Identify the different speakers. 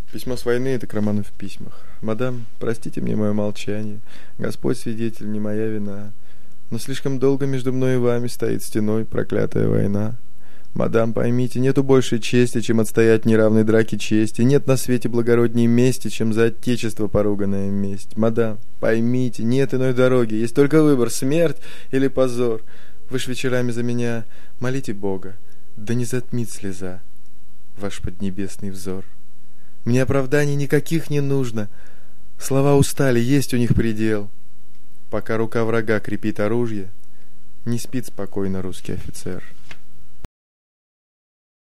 Speaker 1: Письмо с войны — это к роману в письмах. Мадам, простите мне мое молчание. Господь свидетель, не моя вина. Но слишком долго между мной и вами стоит стеной проклятая война. Мадам, поймите, нету большей чести, чем отстоять в неравной драке чести. Нет на свете благородней мести, чем за отечество поруганная месть. Мадам, поймите, нет иной дороги. Есть только выбор — смерть или позор. Вы ж вечерами за меня молите Бога, да не затмит слеза ваш поднебесный взор. Мне оправданий никаких не нужно. Слова устали, есть у них предел. Пока рука врага крепит оружие, не спит спокойно русский офицер.